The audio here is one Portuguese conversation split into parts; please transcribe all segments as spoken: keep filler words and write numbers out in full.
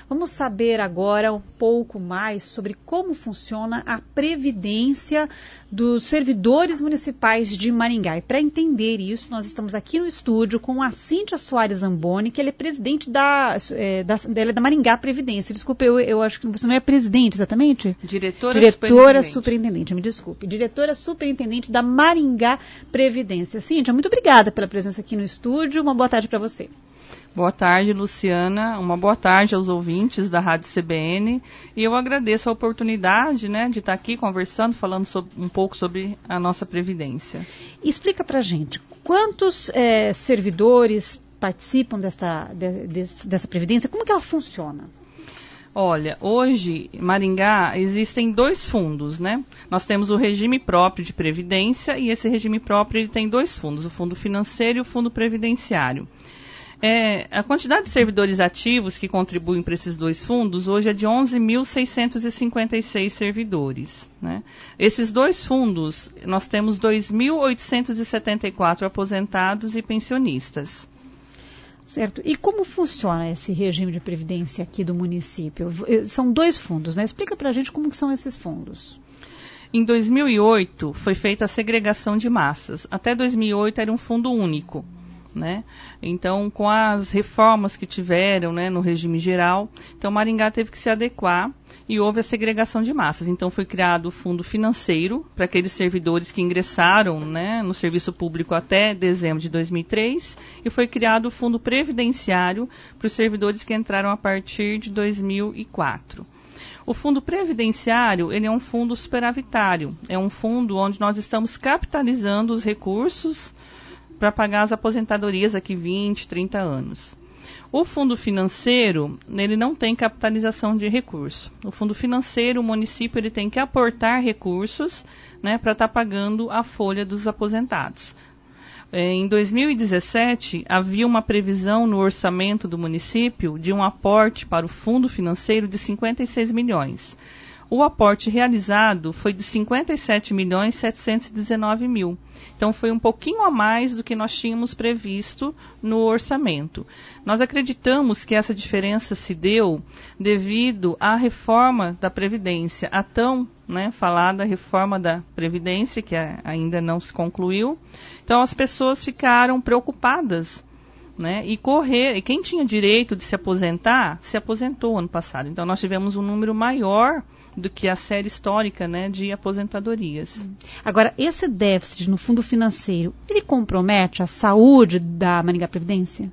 Vamos saber agora um pouco mais sobre como funciona a Previdência dos servidores municipais de Maringá. E para entender isso, nós estamos aqui no estúdio com a Cíntia Soares Zamboni, que ela é presidente da, é, da, dela é da Maringá Previdência. Desculpa, eu, eu acho que você não é presidente, exatamente? Diretora, Diretora superintendente. superintendente, me desculpe. Diretora superintendente da Maringá Previdência. Cíntia, muito obrigada pela presença aqui no estúdio. Uma boa tarde para você. Boa tarde, Luciana. Uma boa tarde aos ouvintes da Rádio C B N. E eu agradeço a oportunidade, né, de estar aqui conversando, falando sobre, um pouco sobre a nossa Previdência. Explica para a gente, quantos é, servidores participam dessa, de, de, dessa Previdência? Como que ela funciona? Olha, hoje, em Maringá, existem dois fundos, né? Nós temos o regime próprio de Previdência e esse regime próprio ele tem dois fundos, o Fundo Financeiro e o Fundo Previdenciário. É, a quantidade de servidores ativos que contribuem para esses dois fundos hoje é de onze mil seiscentos e cinquenta e seis servidores, né? Esses dois fundos, nós temos dois mil oitocentos e setenta e quatro aposentados e pensionistas. Certo. E como funciona esse regime de previdência aqui do município? São dois fundos, né? Explica para a gente como que são esses fundos. Em dois mil e oito foi feita a segregação de massas. Até dois mil e oito era um fundo único, né? Então, com as reformas que tiveram, né, no regime geral, então Maringá teve que se adequar e houve a segregação de massas. Então, foi criado o fundo financeiro para aqueles servidores que ingressaram, né, no serviço público até dezembro de dois mil e três e foi criado o fundo previdenciário para os servidores que entraram a partir de dois mil e quatro. O fundo previdenciário, ele é um fundo superavitário, é um fundo onde nós estamos capitalizando os recursos para pagar as aposentadorias daqui vinte, trinta anos. O fundo financeiro, ele não tem capitalização de recurso. O fundo financeiro, o município ele tem que aportar recursos, né, para estar tá pagando a folha dos aposentados. Em dois mil e dezessete, havia uma previsão no orçamento do município de um aporte para o fundo financeiro de cinquenta e seis milhões. O aporte realizado foi de cinquenta e sete milhões setecentos e dezenove mil. Então, foi um pouquinho a mais do que nós tínhamos previsto no orçamento. Nós acreditamos que essa diferença se deu devido à reforma da Previdência, a tão, né, falada reforma da Previdência, que ainda não se concluiu. Então, as pessoas ficaram preocupadas, né, e correr, e quem tinha direito de se aposentar, se aposentou ano passado. Então, nós tivemos um número maior do que a série histórica, né, de aposentadorias. Agora, esse déficit no fundo financeiro, ele compromete a saúde da Maringá Previdência?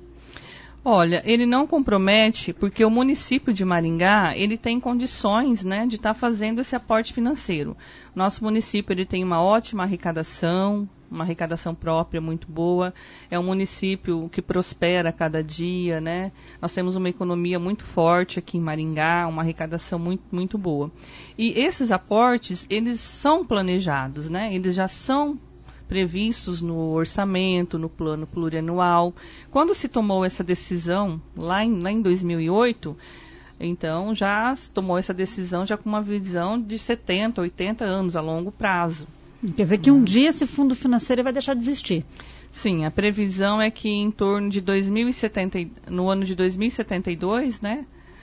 Olha, ele não compromete porque o município de Maringá, ele tem condições, né, de estar tá fazendo esse aporte financeiro. Nosso município, ele tem uma ótima arrecadação, uma arrecadação própria muito boa, é um município que prospera a cada dia, né? Nós temos uma economia muito forte aqui em Maringá, uma arrecadação muito, muito boa. E esses aportes, eles são planejados, né? Eles já são previstos no orçamento, no plano plurianual. Quando se tomou essa decisão, lá em, lá em dois mil e oito, então já se tomou essa decisão já com uma visão de setenta, oitenta anos a longo prazo. Quer dizer que um dia esse fundo financeiro vai deixar de existir. Sim, a previsão é que em torno de dois mil e setenta, no ano de dois mil e setenta e dois, né,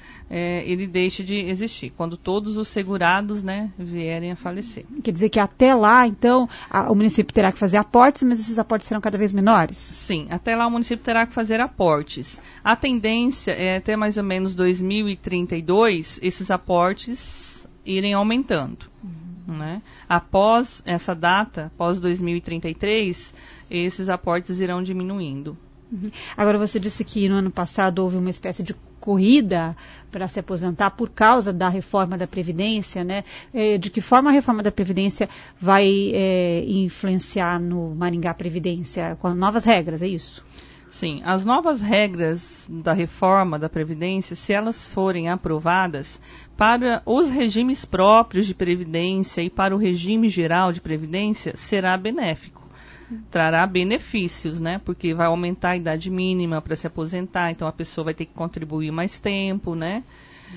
é, ele deixe de existir, quando todos os segurados, né, vierem a falecer. Quer dizer que até lá, então, a, o município terá que fazer aportes, mas esses aportes serão cada vez menores? Sim, até lá o município terá que fazer aportes. A tendência é até mais ou menos dois mil e trinta e dois, esses aportes irem aumentando. Uhum. Né? Após essa data, após dois mil e trinta e três, esses aportes irão diminuindo. Uhum. Agora, você disse que no ano passado houve uma espécie de corrida para se aposentar por causa da reforma da Previdência, né? É, de que forma a reforma da Previdência vai é, influenciar no Maringá Previdência com novas regras, é isso? Sim, as novas regras da reforma da Previdência, se elas forem aprovadas, para os regimes próprios de Previdência e para o regime geral de Previdência, será benéfico. Trará benefícios, né? Porque vai aumentar a idade mínima para se aposentar, então a pessoa vai ter que contribuir mais tempo, né?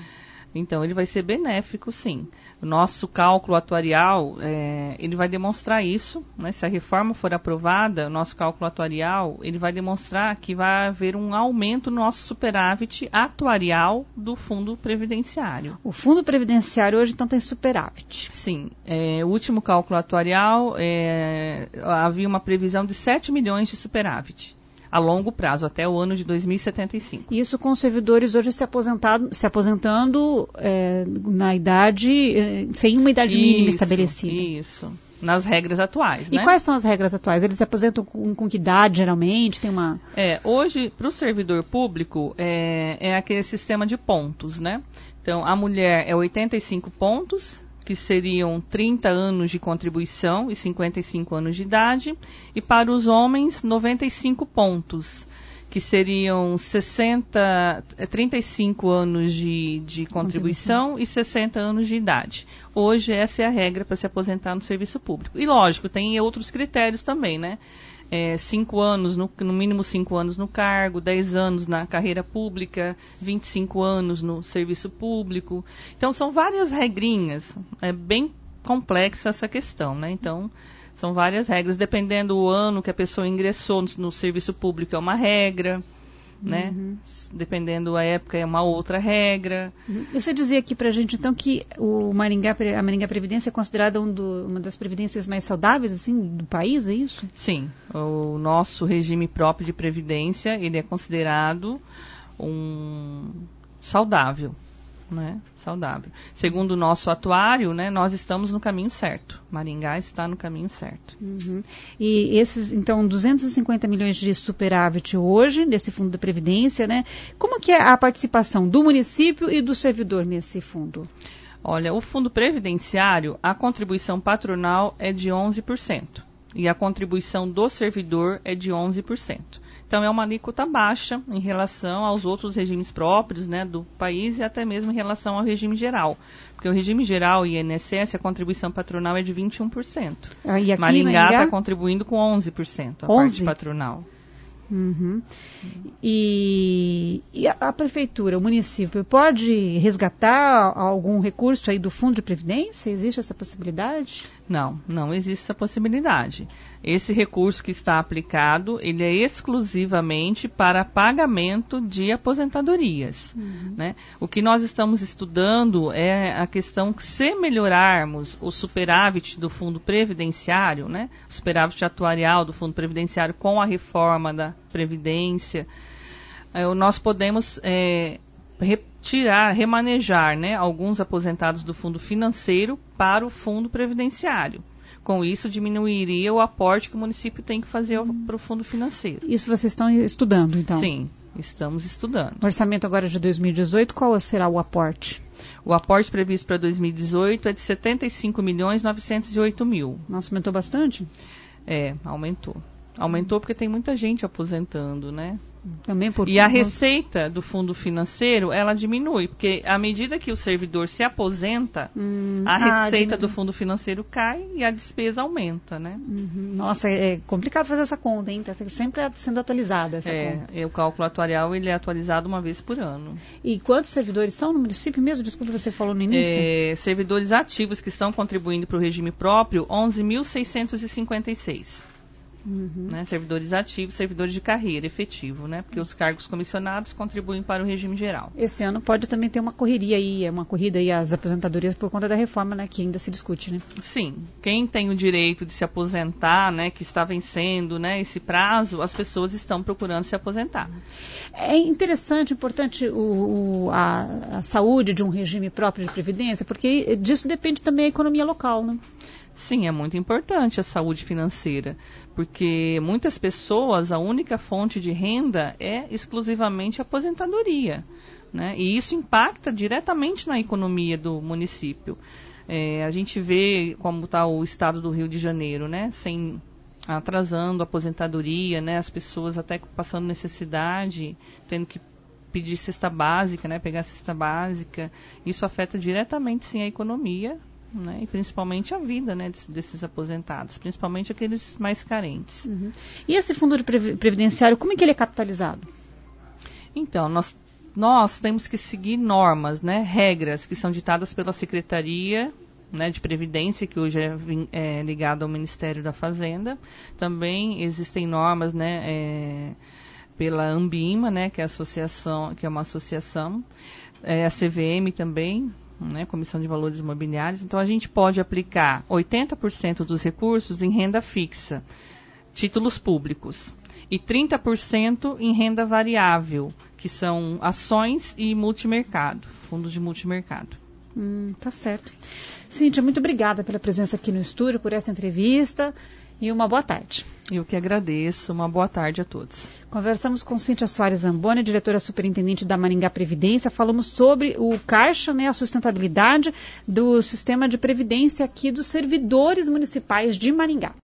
Então, ele vai ser benéfico, sim. O nosso cálculo atuarial, é, ele vai demonstrar isso, né? Se a reforma for aprovada, o nosso cálculo atuarial, ele vai demonstrar que vai haver um aumento no nosso superávit atuarial do fundo previdenciário. O fundo previdenciário hoje, então, tem superávit. Sim. É, o último cálculo atuarial, é, havia uma previsão de sete milhões de superávit a longo prazo, até o ano de dois mil e setenta e cinco. Isso com os servidores hoje se, aposentado, se aposentando é, na idade, é, sem uma idade isso, mínima estabelecida. Isso, nas regras atuais, e né? E quais são as regras atuais? Eles se aposentam com, com que idade, geralmente? Tem uma... É, hoje, para o servidor público, é, é aquele sistema de pontos, né? Então, a mulher é oitenta e cinco pontos, que seriam trinta anos de contribuição e cinquenta e cinco anos de idade, e para os homens, noventa e cinco pontos, que seriam sessenta, trinta e cinco anos de, de contribuição, contribuição e sessenta anos de idade. Hoje, essa é a regra para se aposentar no serviço público. E, lógico, tem outros critérios também, né? É, cinco anos, no, no mínimo cinco anos no cargo, dez anos na carreira pública, vinte e cinco anos no serviço público. Então, são várias regrinhas. É bem complexa essa questão, né? Então, são várias regras. Dependendo do ano que a pessoa ingressou no, no serviço público, é uma regra, né? Uhum. Dependendo da época, é uma outra regra. Uhum. Você dizia aqui pra gente, então, que o Maringá, a Maringá Previdência é considerada um do, uma das previdências mais saudáveis, assim, do país, é isso? Sim. O nosso regime próprio de previdência, ele é considerado um saudável, né? Saudável. Segundo o nosso atuário, né, nós estamos no caminho certo. Maringá está no caminho certo. Uhum. E esses, então, duzentos e cinquenta milhões de superávit hoje, nesse fundo da Previdência, né? Como que é a participação do município e do servidor nesse fundo? Olha, o fundo previdenciário, a contribuição patronal é de onze por cento. E a contribuição do servidor é de onze por cento. Então, é uma alíquota baixa em relação aos outros regimes próprios, né, do país e até mesmo em relação ao regime geral. Porque o regime geral e I N S S, a contribuição patronal é de vinte e um por cento. Ah, e aqui, Maringá está contribuindo com onze por cento, a onze? parte patronal. Uhum. E, e a, a prefeitura, o município, pode resgatar algum recurso aí do fundo de previdência? Existe essa possibilidade? Não, não existe essa possibilidade. Esse recurso que está aplicado, ele é exclusivamente para pagamento de aposentadorias. Uhum. Né? O que nós estamos estudando é a questão que, se melhorarmos o superávit do fundo previdenciário, né, o superávit atuarial do fundo previdenciário com a reforma da Previdência, é, nós podemos é, retirar, remanejar, né, alguns aposentados do fundo financeiro para o fundo previdenciário. Com isso, diminuiria o aporte que o município tem que fazer hum. para o fundo financeiro. Isso vocês estão estudando, então? Sim, estamos estudando. O orçamento agora de dois mil e dezoito, qual será o aporte? O aporte previsto para dois mil e dezoito é de setenta e cinco milhões novecentos e oito mil. Nossa, aumentou bastante? É, aumentou. Aumentou porque tem muita gente aposentando, né? Também por... E a receita do fundo financeiro, ela diminui, porque à medida que o servidor se aposenta, hum, a ah, receita do fundo financeiro cai e a despesa aumenta, né? Uhum. Nossa, é complicado fazer essa conta, hein? Está sempre sendo atualizada essa é, conta. É, o cálculo atuarial, ele é atualizado uma vez por ano. E quantos servidores são no município mesmo? Desculpa, você falou no início. É, servidores ativos que estão contribuindo para o regime próprio, onze mil seiscentos e cinquenta e seis. Uhum. Né, servidores ativos, servidores de carreira efetivo, né? Porque os cargos comissionados contribuem para o regime geral. Esse ano pode também ter uma correria aí, uma corrida aí às aposentadorias por conta da reforma, né, que ainda se discute, né? Sim, quem tem o direito de se aposentar, né, que está vencendo, né, esse prazo, as pessoas estão procurando se aposentar. É interessante, importante o, o, a, a saúde de um regime próprio de previdência, porque disso depende também a economia local, né? Sim, é muito importante a saúde financeira, porque muitas pessoas, a única fonte de renda é exclusivamente a aposentadoria, né? E isso impacta diretamente na economia do município. É, a gente vê como está o estado do Rio de Janeiro, né? Sem, atrasando a aposentadoria, né? As pessoas até passando necessidade, tendo que pedir cesta básica, né? Pegar cesta básica. Isso afeta diretamente, sim, a economia, né, e principalmente a vida, né, desses aposentados, principalmente aqueles mais carentes. Uhum. E esse fundo de previdenciário, como é que ele é capitalizado? Então, nós nós temos que seguir normas, né, regras que são ditadas pela Secretaria, né, de Previdência, que hoje é, é ligada ao Ministério da Fazenda. Também existem normas, né, é, pela Ambima, né, que é, a associação, que é uma associação, é, a C V M também, né, Comissão de Valores Imobiliários. Então, a gente pode aplicar oitenta por cento dos recursos em renda fixa, títulos públicos, e trinta por cento em renda variável, que são ações e multimercado, fundos de multimercado. Hum, tá certo. Cíntia, muito obrigada pela presença aqui no estúdio, por essa entrevista e uma boa tarde. Eu que agradeço. Uma boa tarde a todos. Conversamos com Cíntia Soares Zamboni, diretora superintendente da Maringá Previdência. Falamos sobre o Caixa, né, a sustentabilidade do sistema de previdência aqui dos servidores municipais de Maringá.